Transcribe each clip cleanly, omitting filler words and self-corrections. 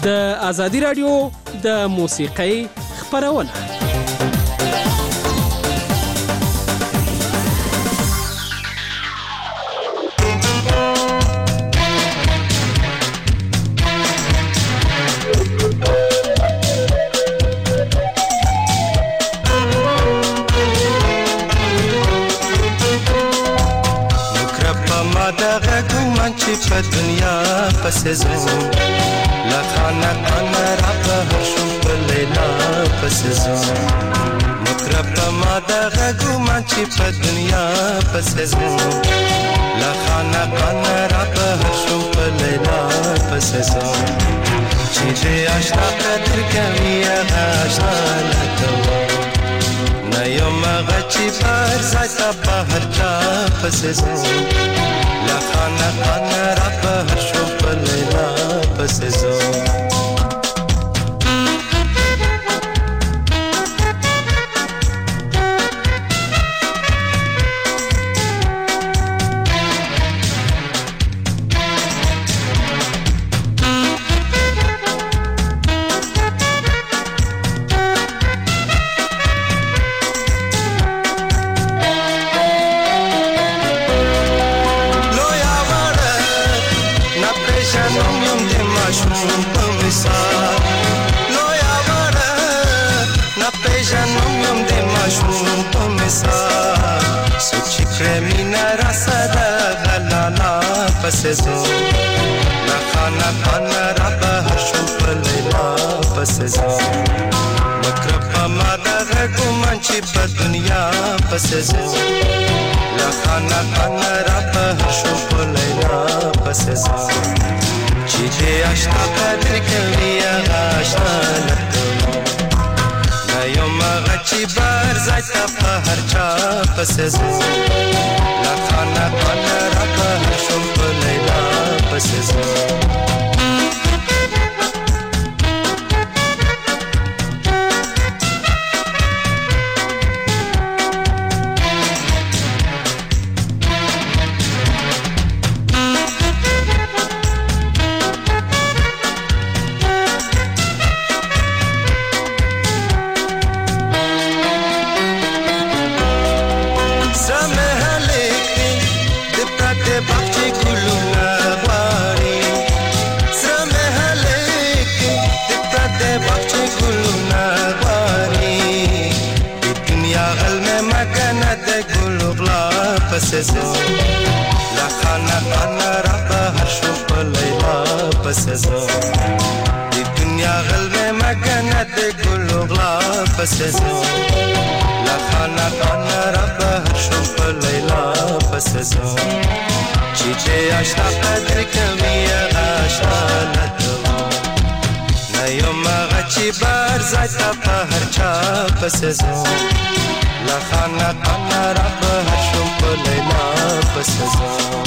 د ازادي رادیو د موسیقۍ خپرونه. په دنیا پسې زوم لخانه انا را په شو په لیلا پسې زوم مکرب ما دغه ګومان چې په دنیا پسې زوم لخانه انا را په شو په لیلا پسې زوم چې دې آشنا قدر کوي هغه آشنا لته نه یم هغه چې پر ځای په هر چا پسې زوم لخانه خانه را په هر شو په لیلا پسې زوم پسې زوم لخانه خانه را به هر شو په لیلا پسې زوم مکرب ما دغه ګومان چې په دنیا پسې زوم لخانه خانه را به هر شو په لیلا پسې زوم چې دې آشنا قدر کوي هغه آشنا لته نه یم هغه چې بر ځای ته په هر چا پسې زوم لخانه خانه را به هر شو په لیلا پسې زوم پسې زوم لخانه خانه را به هر شو په لیلا پسې زوم د دنیا غلمه مکنه د ګلو غلا پسې زوم لخانه خانه را به هر شو په لیلا پسې زوم چې دې آشنا قدر کوي هغه آشنا لته نه یم هغه چې بر ځای ته په هر چا پسې زوم لخانه خانه را به هر شو په لیلا پسې زوم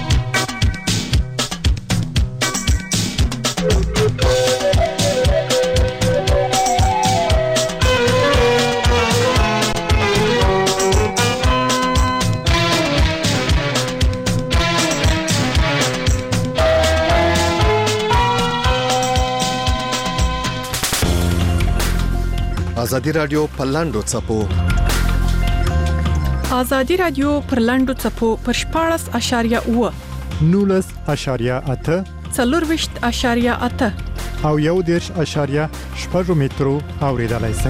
ازادي رادیو په لاندو څپو ازادي رادیو پر لاندو څپو پر 14.8 19.8 24.8 او 1.8 مترو اوریدلای شئ.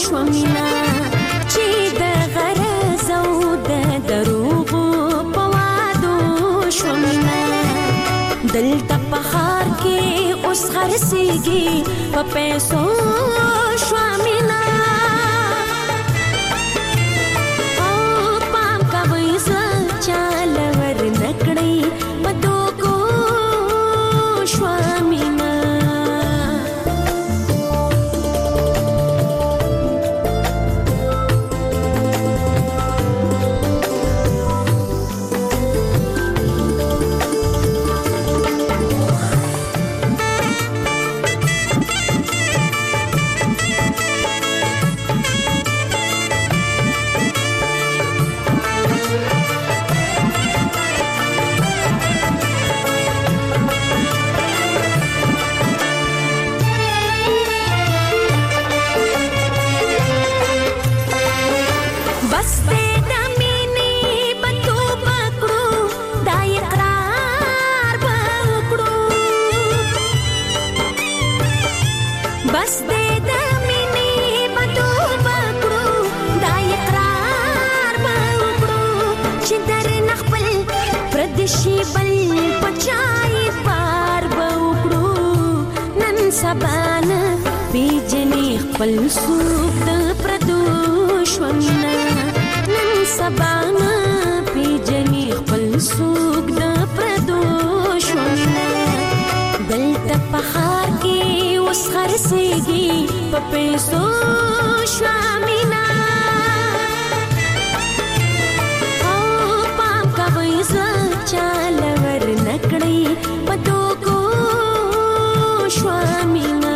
شومینا چې د غرض او د دروغو په وادو شومینا دلته په ښار کې اوس خرڅېږي په پیسو شومینا او پام کوئ زړه چاله ور نه کړئ په دوکو شومینا سبانا پیجنی خپل سوق د پردوش ومینا نن سبانا پیجنی خپل سوق د پردوش ومینا دلته په ښار کې اوس خرڅېږي په پیسو شومینا او پام کوئ زړه چاله ور نه کړئ په دوکو شومینا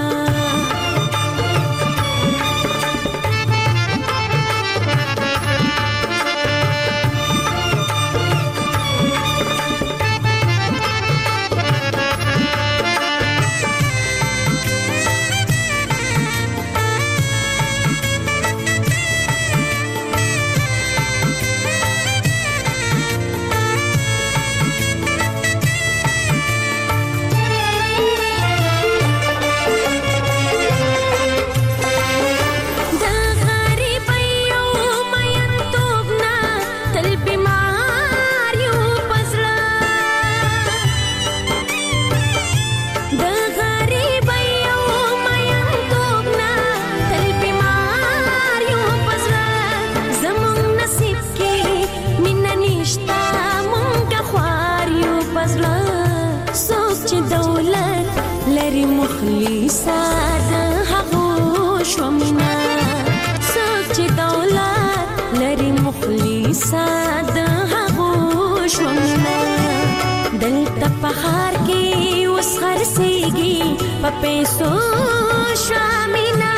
پیسو شومینا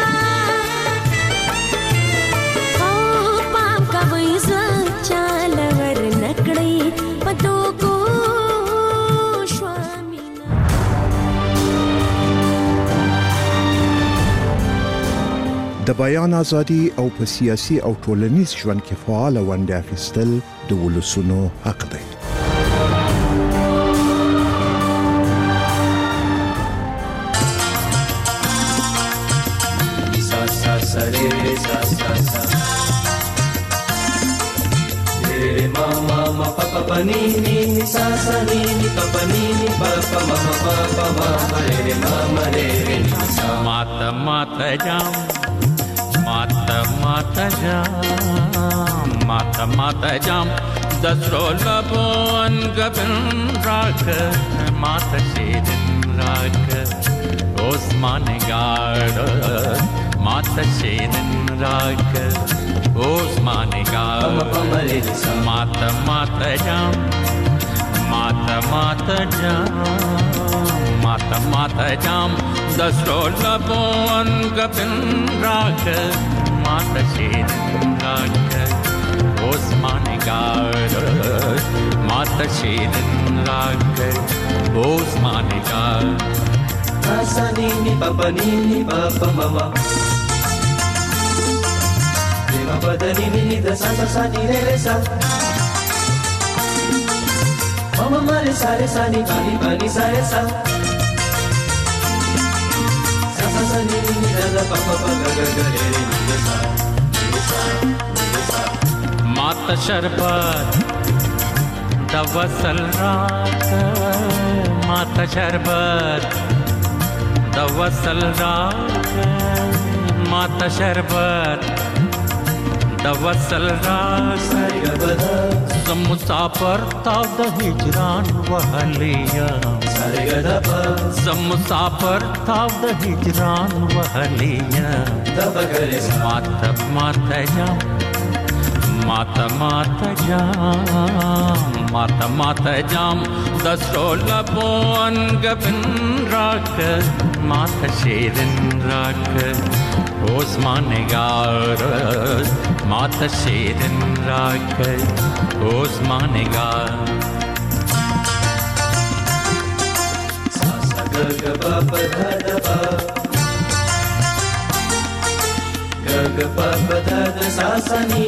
او پام کوئ زړه چاله ور نه کړئ په دوکو شومینا د بیان ازادي او په سیاسي او ټولنیز ژوند کې فعال ونډه اخیستل د ولسونو حق دی. Mata mata jam, mata mata jam, mata mata jam. Dasrola bon gabin raga, mata shedin raga. Osmane garda, mata shedin raga. Osmane garda, mata mata jam, mata mata jam. Mata mata jam, dasrola bon gabin raga, mata shedin raga. Osmane garda, mata shedin raga. Osmane garda. Sa ni ni papa mama. Prima pada ni da sa ni re sa. Mama mare sa ni pani sa sa. मात शरबत दवसल रात, मात शरबत दवसल रात, मात शरबत दवसल रात, मुसाफर ताव द हिजरान वहलिया, मुसाफर ताव द हिजरान वहलिया, माता माता जाम, माता माता जाम, माता माता जाम, दसरो लबोन गबन राख, माता शेरन राख, ओस्माने गार, माता शेरन राख, ओस्माने गार। सा सा ग ग प प ध ध प, ग ग प प ध ध सा सा नी,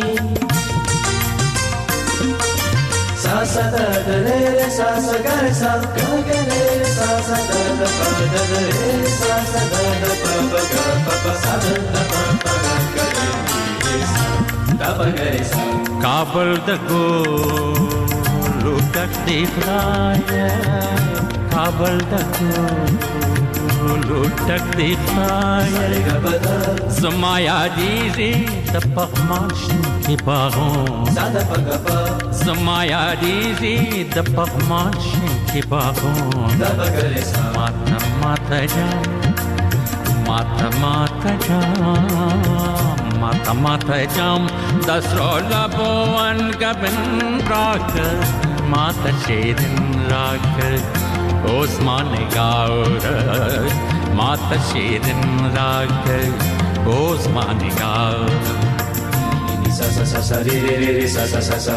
सा सा ध ध रे रे सा सा ग रे सा ग ग रे रे सा सा ध ध प ध ध रे सा सा ध ध प प ग प प सा ध ध प प ग ग रे सा ध प ग रे सा। काबल द गोलू टक दिखलाया, काबल द गोलू टक दिखलाया, समाया दीजी द पखमाश के बागों, समाया दीजी द पखमाश के बागों, माता माता जाम, माता माता जाम, माता माता जाम, दसरो लबोन गबन राख, माता शेरन राख, ओस्माने गार, माता शेरन राख, ओस्माने गार। सा सा सा सा रे रे रे रे सा सा सा सा,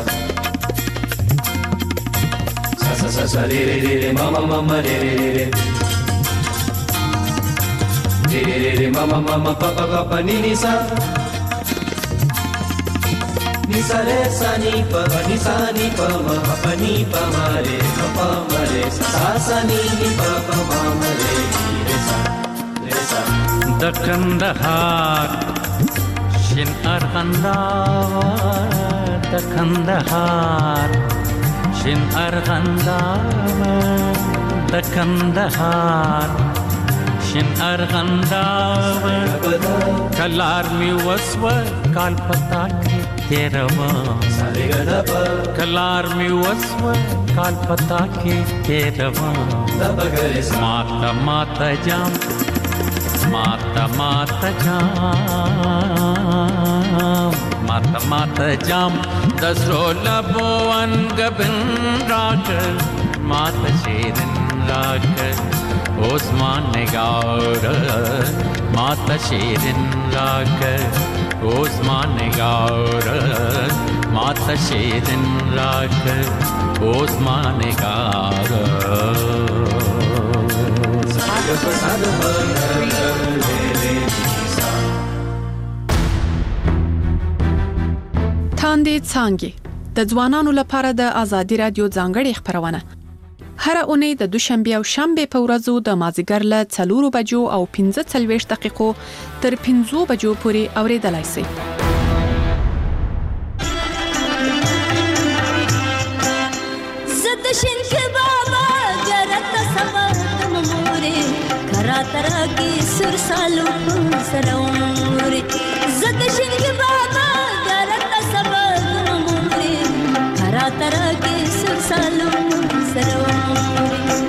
सा सा सा सा रे रे रे रे मा मा मा मा रे रे रे रे, रे रे रे रे मा मा मा मा पा पा पा पा नी नी सा, नी सा रे सा नी प नी सा नी प म प नी प म रे प म रे सा सा नी नी प प म म रे रे सा रे सा। दकंदहार शिन अरगंदावर, दकंदहार शिन अरगंदावर, दकंदहार शिन अरगंदावर, कलार मी वस्व काल पता के तेरवा, कलार मी वस्व काल पता के तेरवा, माता माता जाम, माता माता जाम, माता माता जाम, दसरो लबोन गबन राख, माता शेरन राख, ओस्माने गार, माता शेरन राख, ओस्माने गार, माता शेरन राख, ओस्माने गार। تاندې څانګې د ځوانانو لپاره د ازادي رادیو ځانګړې خبرونه هر اونۍ د دوشنبه او شنبه په ورځو د مازیګر له 4 بجو او 15 دقیقو تر 5 بجو پورې اوریدلای شئ. तरह की सुर सालू सरौरे जद शिंग बाबा गरत सब मोरे हरा तरह की सुर सालू सरौरे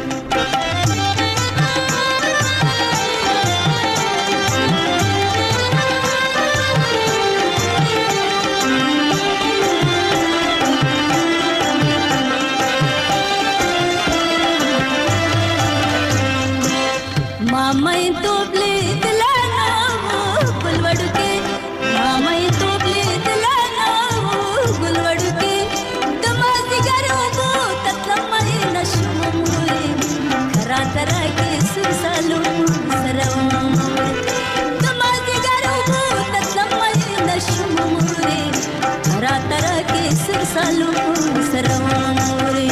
मामई तो प्ले दिलाना वो गुलवड़ के मामई तो प्ले दिलाना वो गुलवड़ के दमाजी गरों को तत्लमई नशमुरे खरा तरह के सुरसालू सरवमुरे दमाजी गरों को तत्लमई नशमुरे खरा तरह के सुरसालू सरवमुरे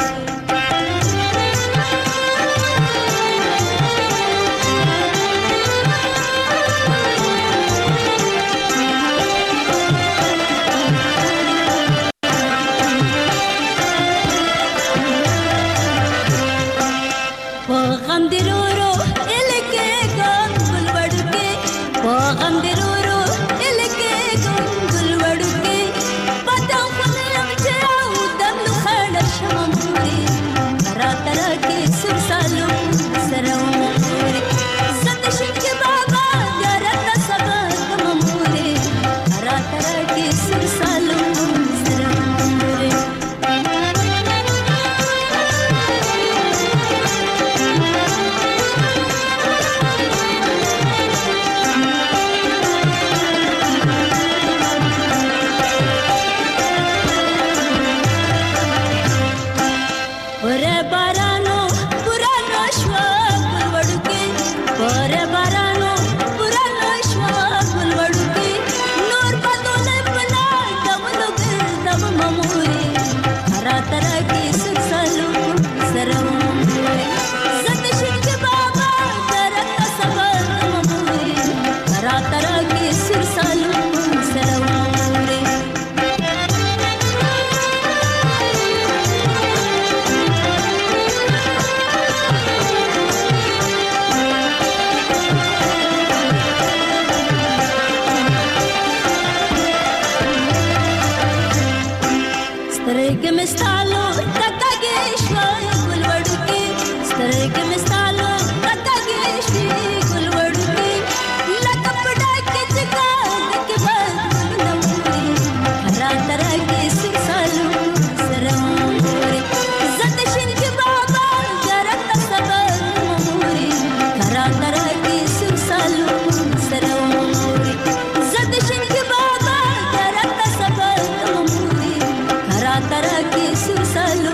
مستالو تکاږي شوي ګل وړکي سترګې مستالو تکاږي شوي ګل وړکي لکه پډا کې چکا کې بند نووري را تر کې سالو سرموري زت شین کې بابا جرت صبر موري را تر کې سالو سرموري زت شین کې بابا جرت صبر موري را تر کې سالو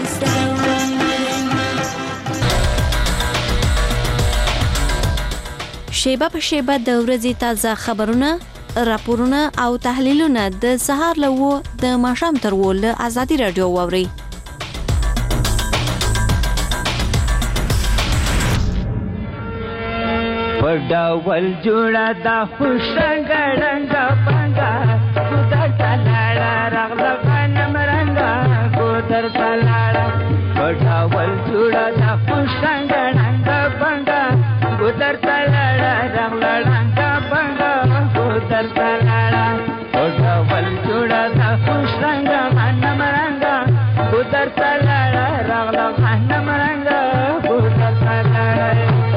شیبه په شیبه د ورځې تازه خبرونه، راپورونه او تحلیلونه د سهار له 9 د ماښام تر 10 له آزادي رادیو واوري. پډاول جوړه د خوشنګړنګ پنګا ګودر تلاړه رغله غنم رنګا ګودر تلاړه پډاول جوړه د خوشنګړنګ پنګا ګودر تلاړه رغله رنګ پنګا ګودر تلاړه پډاول جوړه د خوشنګ غنم رنګا ګودر تلاړه رغله غنم رنګا ګودر تلاړه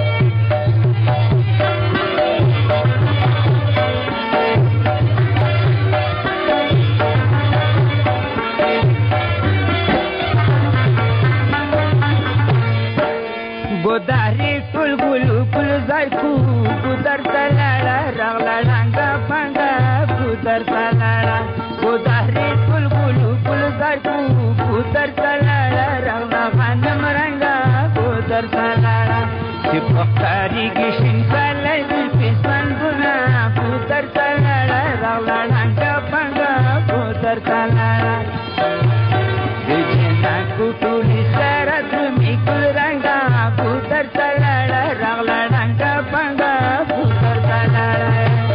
ګوداري ټول ګلو ګل زایکو ګودر تلاړه رغلا رنګا پنګا ګودر تلاړه ګوداري ټول ګلو ګل زایکو ګودر تلاړه رغلا غنم رنګا ګودر تلاړه چې پختاري کې شین کله دې پسند ګنا ګودر تلاړه رغلا رنګا پنګا ګودر تلاړه دې جنا کوټولي سره دې ګل رنګا ګودر تلاړه رغلا رنګا پنګا ګودر تلاړه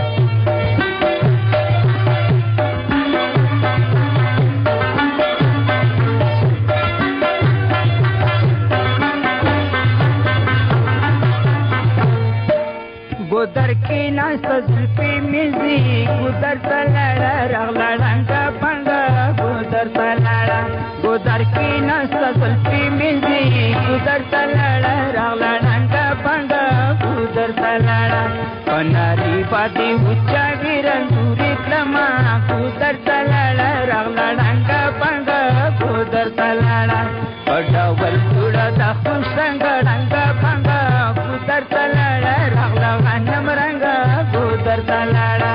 ګودر کې ناست زلفي مزي ګودر تلاړه رغلا رنګا پنګا ګودر تلاړه ګودر کې ناست زلفي مزي ګودر تلاړه رغلا رنګا پنګا ګودر تلاړه پناري باندې وچا ګرندوري کلمه ګودر تلاړه رغلا رنګا پنګا ګودر تلاړه پډاول جوړه د خوشنګ رنګا پنګا ګودر تلاړه رغلا غنم رنګا ګودر تلاړه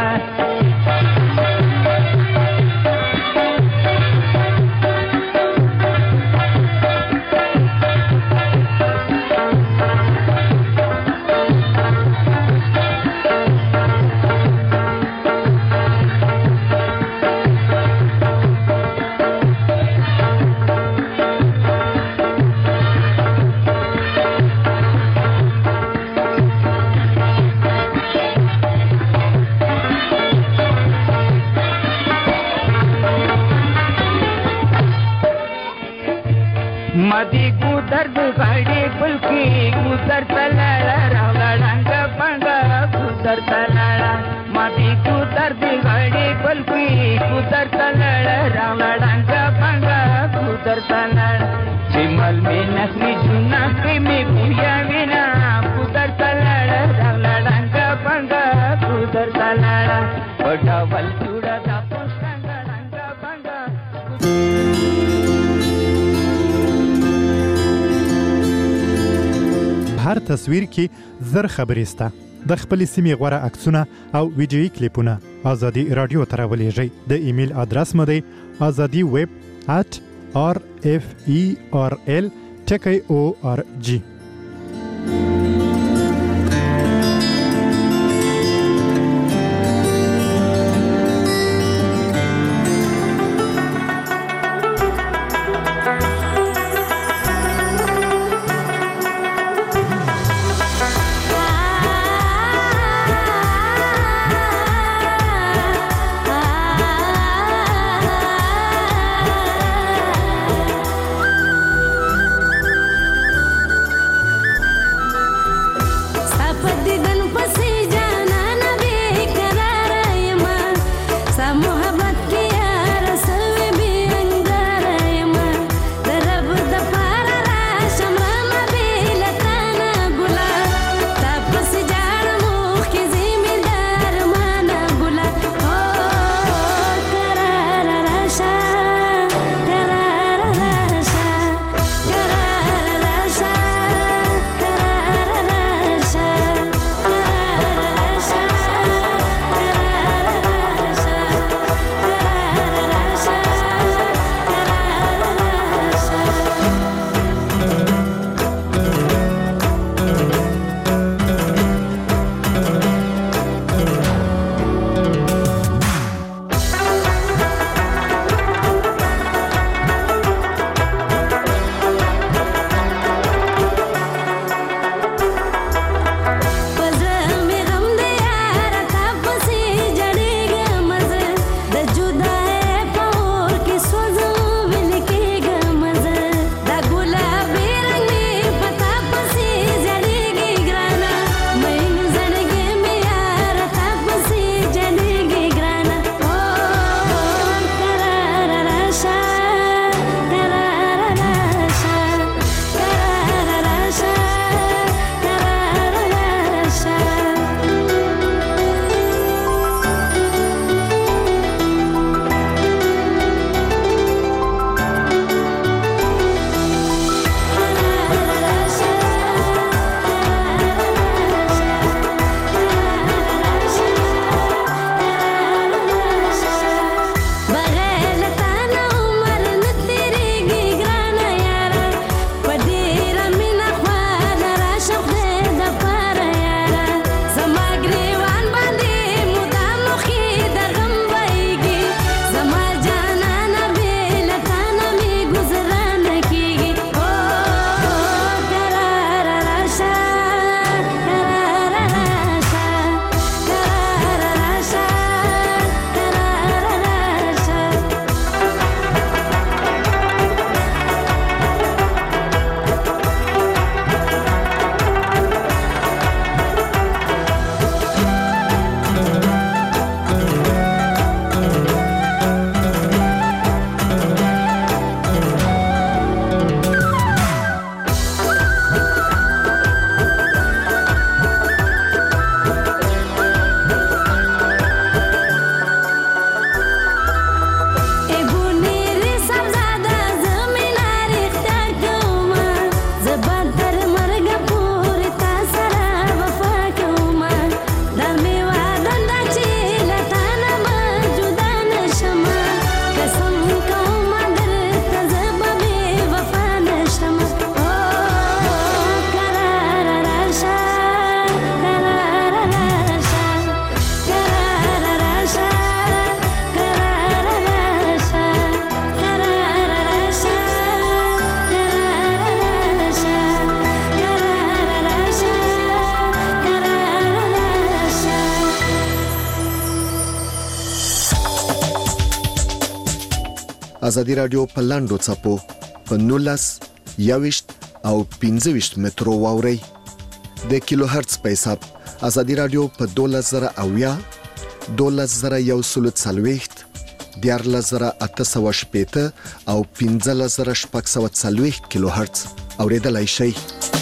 مدي ګودر د غړې بلکې ګودر تلاړه رغلا رنګا پنګا ګودر تلاړه مدي ګودر د غړې بلکې ګودر تلاړه رغلا رنګا پنګا ګودر تلاړه چې مل می نخري جنا کې می بویا وینا ګودر تلاړه رغلا رنګا پنګا ګودر تلاړه پټاول جوړه دا پښتنګ رنګا پنګا هر تصویر کې زر خبرې سته. د خپل سیمې غوړه عکسونه او ویډیويي کلیپونه آزادي رادیو ته راولېږئ. د ایمیل ادرس مو دی azadi@rferl.org. ازادي رادیو په لاندو چپو په 19 21 او 25 مترو واوري د کیلو هرتز په حساب ازادي رادیو په 12000 12140 14880 او 15640 کیلو هرتز اوریدلای شئ.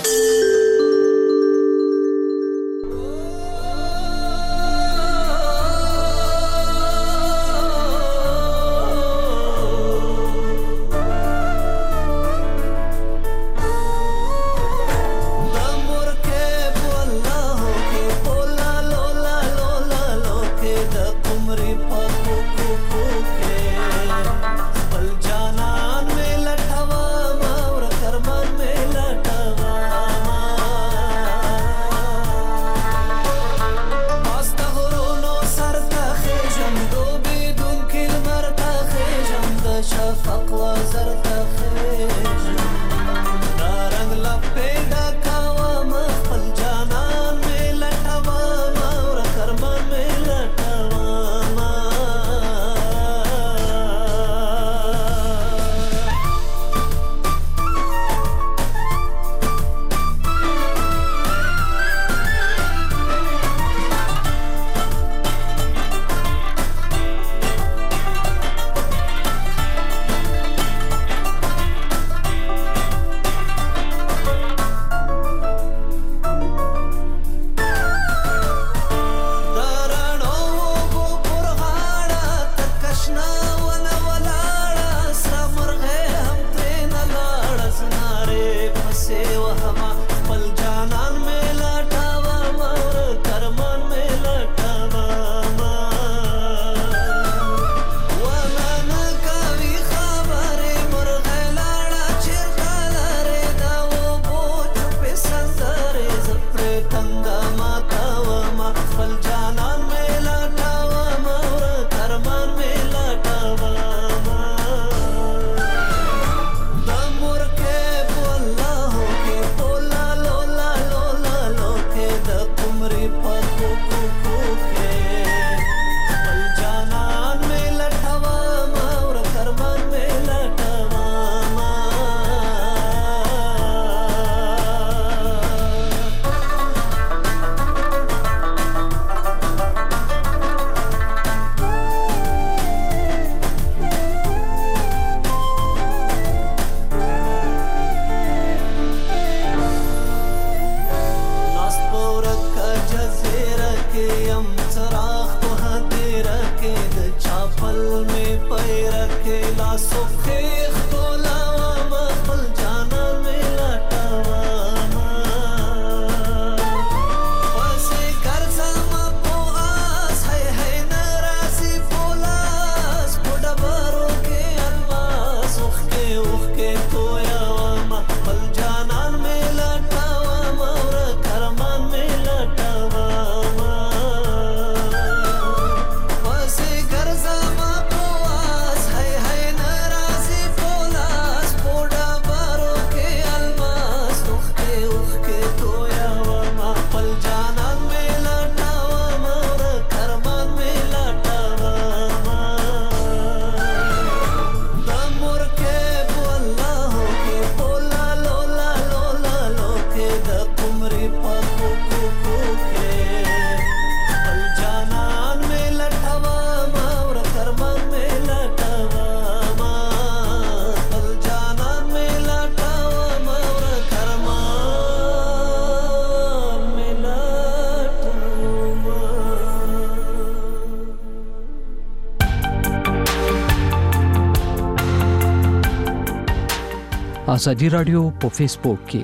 ازادي رادیو په فیسبوک کې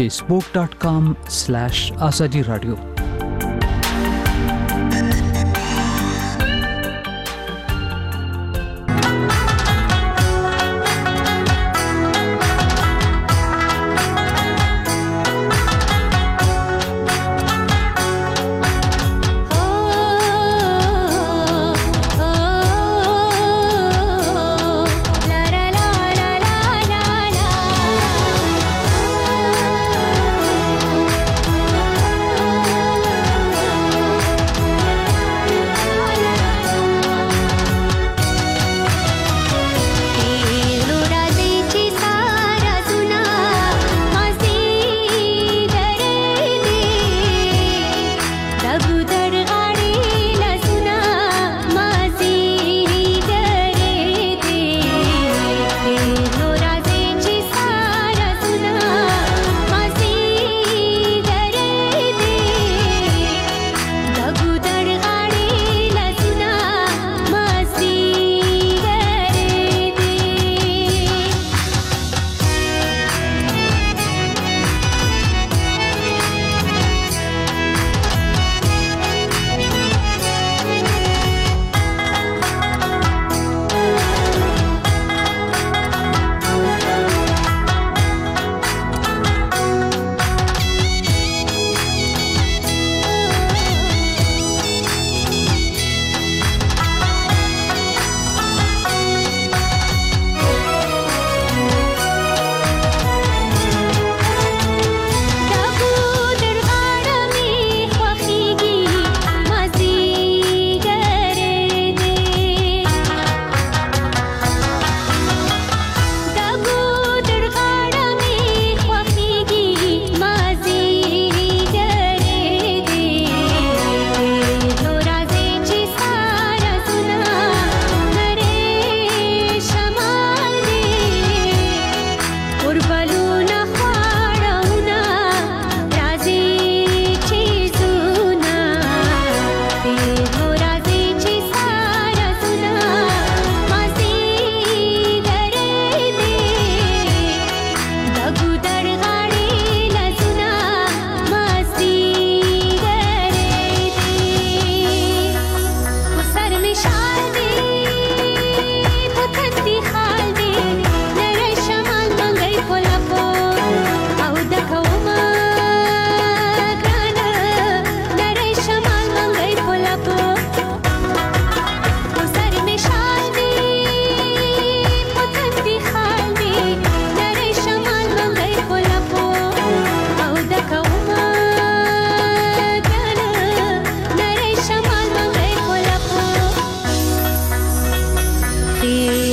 facebook.com/azadi radio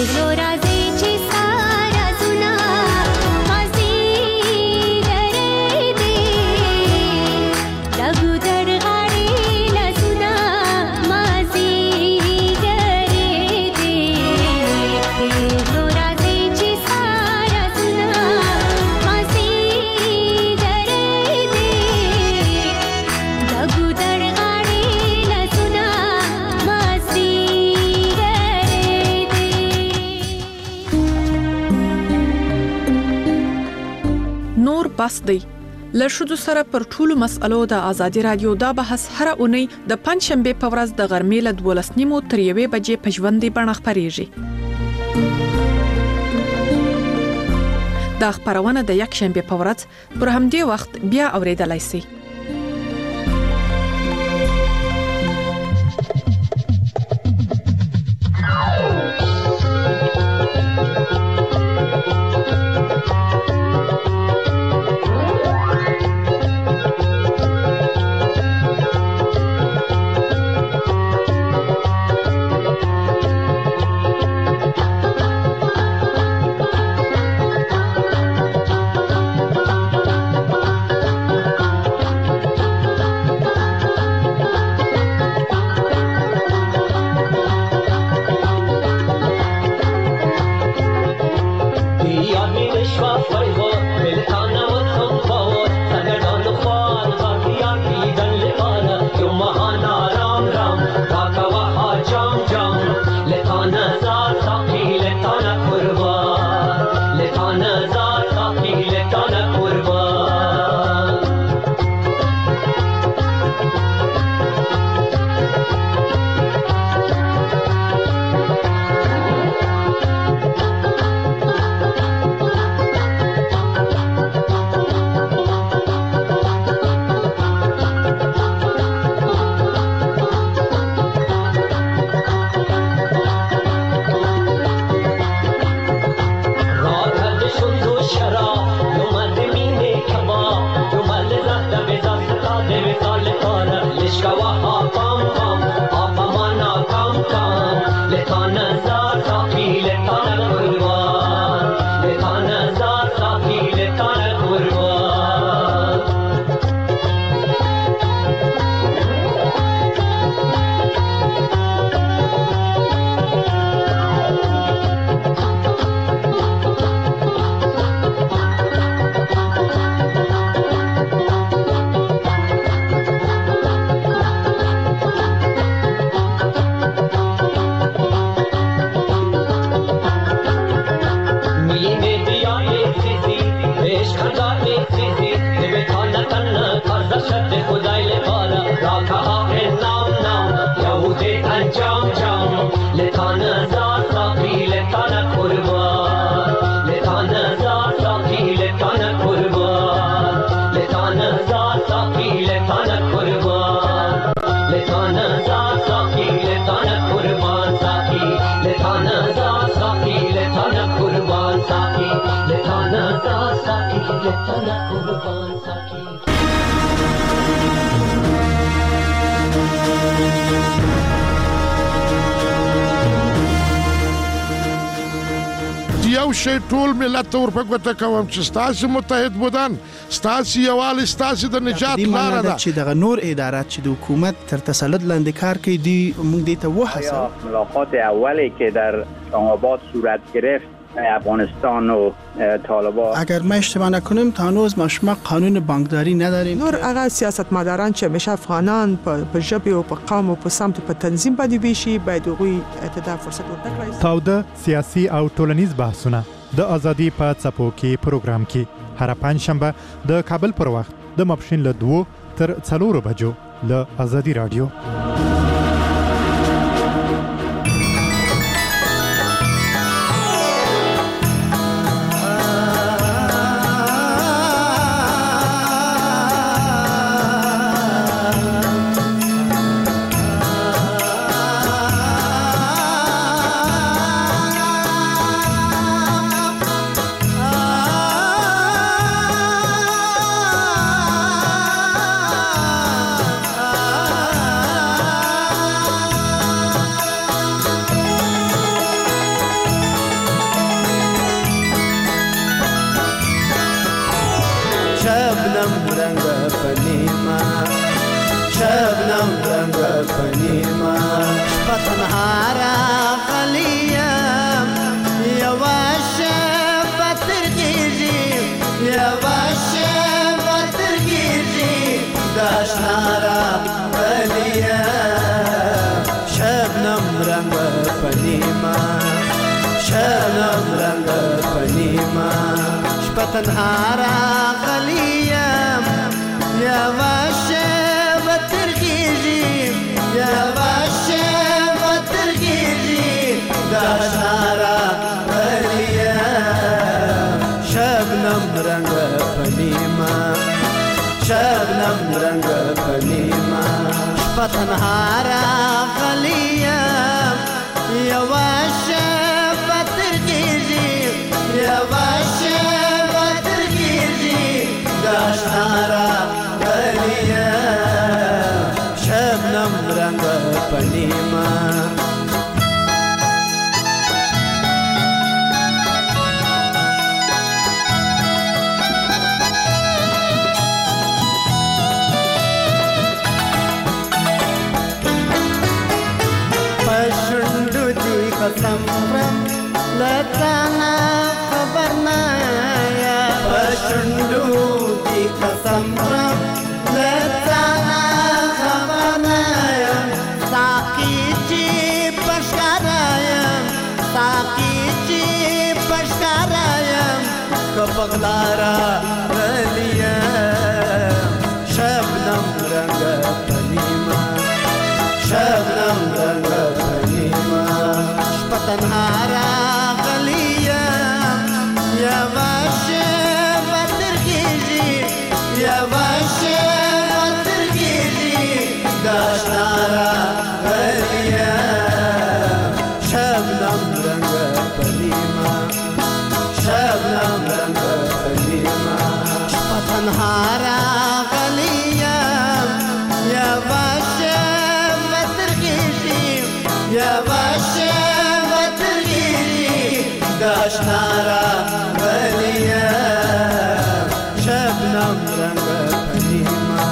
پیغلو راځي چې سارا زونه مازی ګرې دي لګو در غاړي لاسونه مازی ګرې دي پیغلو راځي چې سارا زونه مازی ګرې دي لګو در غاړي لاسونه مازی نور بس دی له ښځو سره پر ټولو مسألو د ازادي رادیو دا بحث هر اونۍ د پنځشنبه په ورځ د غرمې له 12:30 تر 1 بجې په ژوندۍ بڼه خپرېږي. دا خبرونه د یک شنبه په ورځ پر همدې وخت بیا اوریدلای شئ. یو شی ټول ملت ته ورپکوته کوم چې ستاسو متحد بودن ستاسو یووالي ستاسو د نجات لاره ده چې دغه نور ادارات چې د حکومت تر تسلط لاندې کار کوي دی موږ دې ته وحسه ملاقات اولی که در اسلام‌آباد صورت گرفت افغانستان و طالبان اگر ما اشتباه نکنیم تا هنوز ما قانون بانکداری نداریم نور هغه سیاستمداران چې همیشه افغانان په ژبه او په قوم او په سمت په تنظیم باندې ویشي باید هغوی ته فرصت ورکړي. تاوده سیاسي او ټولنیز بحثونه د ازادي په څپو کې پروګرام کې هر پنځشنبه د کابل پر وخت د ماپښین له 2 تر 4 بجو له ازادي رادیو. پنیما شپه تنها راغلیم یوه شپه ترغیږي یوه شپه ترغیږي د اشنا راغلیم شبنم رنګ پنیما شبنم رنګ پنیما شپه تنها راغلیم یوه شپه ترغیږي یوه شپه ترغیږي د اشنا راغلیم شبنم رنګ پنیما شبنم رنګ پنیما شپه تنها راغلیم یوه شپه ترغیږي یوه شپه ترغیږي د اشنا راغلیم شبنم رنګ پنیما پښندو دي قسم لتانا خبر نه یا پښندو دي قسم لتانا خبر نه یا ساقي چې پښکارایم ساقي چې پښکارایم کپغلارا غلیم شبنم رنګ پنیما شبنم رنګ پنیما شپه تنها راغلیم یوه شپه ترغیږي یوه شپه ترغیږي د اشنا راغلیم شبنم رنګ پنیما شبنم رنګ پنیما شپه تنها راغلیم یوه شپه ترغیږي یوه شپه ترغیږي د اشنا راغلیم شبنم رنګ پنیما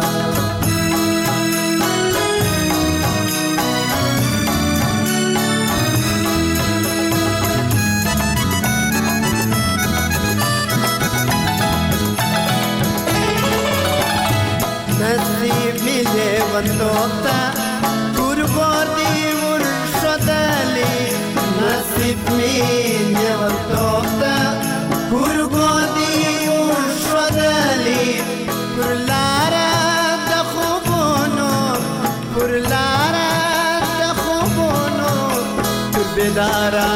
نصیب می لیوندوتا گرگور دی ورشدلی نصیب می لیوندوتا گرگور دی ورشدلی پر لارا د خوبونو پر لارا د خوبونو پر بیدارا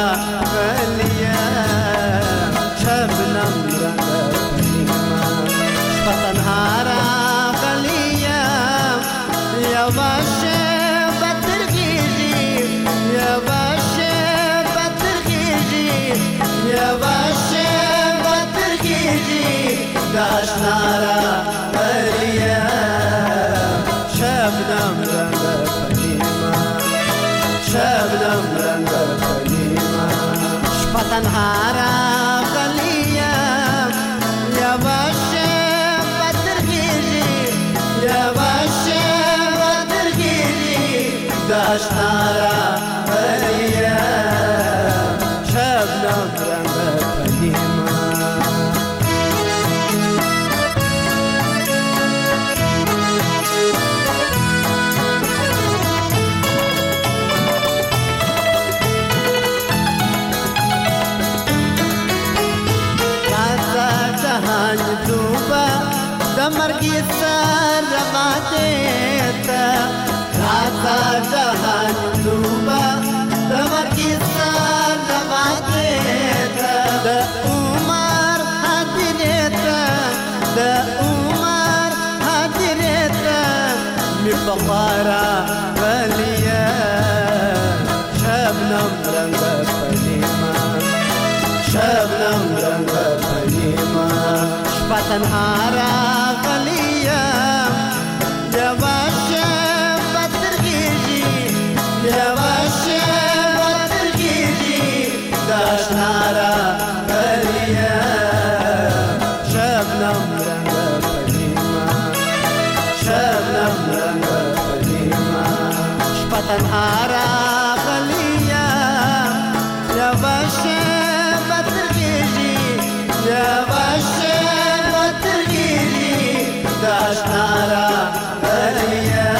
غلیم شبنم رنګ پنیما شپه تنها راغلیم یوه شپه ترغیږي یوه شپه ترغیږي یوه شپه ترغیږي د اشنا راغلیم شبنم رنګ پنیما شبنم رنګ پنیما شپه تنها راغلیم یوه شپه ترغیږي یوه شپه ترغیږي د اشنا راغلیم شبنم رنګ پنیما جهان دوبا د مرګي سر ماته تا راځه جهان دوبا د مرګي سر ماته تا د عمر حاضرته د عمر حاضرته می بخارا غلیا شبنم رنګ پنیما شبنم رنګ پنیما شپه تنها راغلیم یوه شپه ترغیږي یوه شپه ترغیږي د اشنا راغلیم شبنم رنګ پنیما شبنم رنګ پنیما یواشه بترگیجی یواشه بترگیجی داشنارا غلیه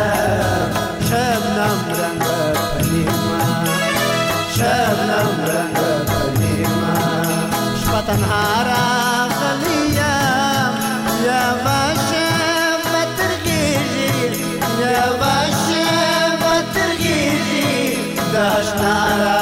شبنم رنگ پنیما شبنم رنگ پنیما شبتنهارا غلیه یواشه بترگیجی یواشه بترگیجی داشنارا